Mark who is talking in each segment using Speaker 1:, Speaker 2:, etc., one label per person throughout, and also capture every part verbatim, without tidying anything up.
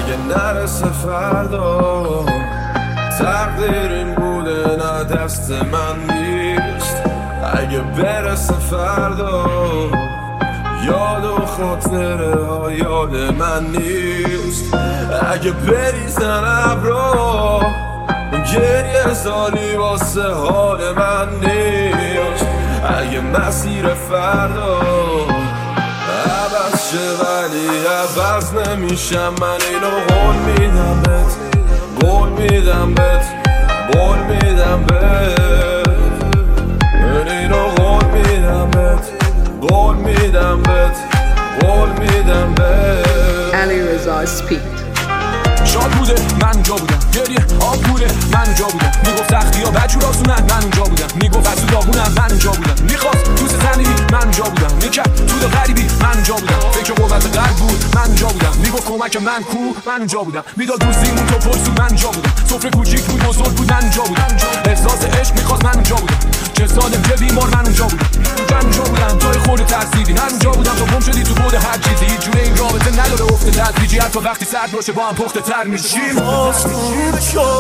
Speaker 1: اگه نرسه فردا تقدیر این بوده نه دست من نیست. اگه برسه فردا یاد و خاطره ها یاد من نیست. اگه بریزن ابرا گریه سالی واسه حال من نیست. اگه مسیر فردا عوض شه ولی عوض نمیشم من اینو قول میدم بهت، قول میدم بهت، قول میدم بهت، من اینو قول میدم بهت، قول میدم بهت، قول میدم بهت.
Speaker 2: علیرضا اسپید
Speaker 3: شاد بوده من اونجا بودم، گریه آب بوده من اونجا بودم، میگفت سختی ها بچور آسونن من اونجا بودم، میگفت از تو داغونم من اونجا بودم، میخواست دوست زنیبی من اونجا بودم، میکرد تو غریبی من اونجا بودم، فکر قوت قلب بود من اونجا بودم، میگفت کمک من کو من اونجا بودم، میداد دوستیمون تو پرسو من اونجا بودم، سفره کوچیک بود بزرگ بود من اونجا بودم، احساس عشق میخواست من اونجا بودم، چه سالم چه بیمار من اونجا بودم، من اونجا بودم جای خود ترسیدی من اونجا بودم، تو گم شدی تو بود هر چیزی، هیچ جوره این رابطه نداره افت تدریجی، حتی وقتی سرد باشه با هم پخته تر میشیم.
Speaker 4: آسون شو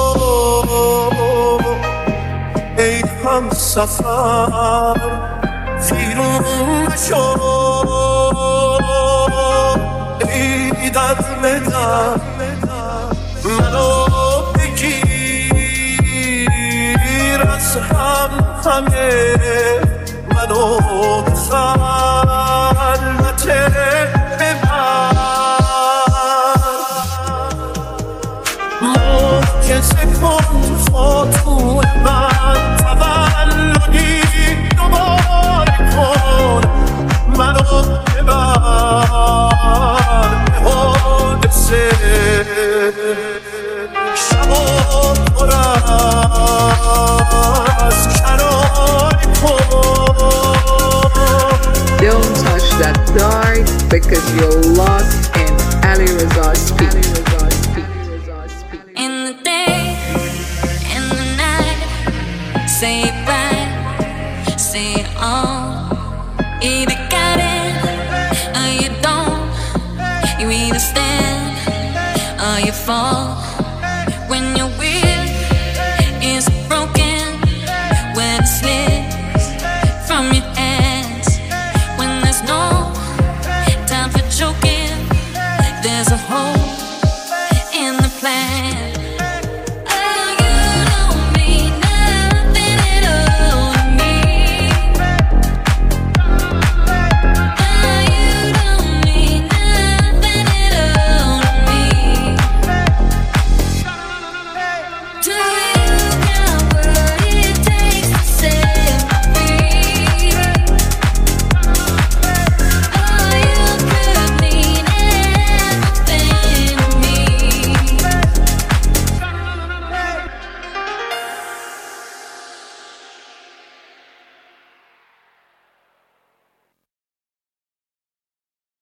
Speaker 4: ای هم سفر فیرون شو ای دست بدم منو بگیر از هم همه منو خلوت ببر کسی کن فاتو من تولدی دوباره کن منو ببر به حادثه شبا پر از کناری کن.
Speaker 2: Don't touch that dirt because you're lost in علیرضا اسپید.
Speaker 5: Say it right, say it all. Either got it or you don't. You either stand or you fall. When your will is broken, when it slips from your hands, when there's no time for joking, there's a hole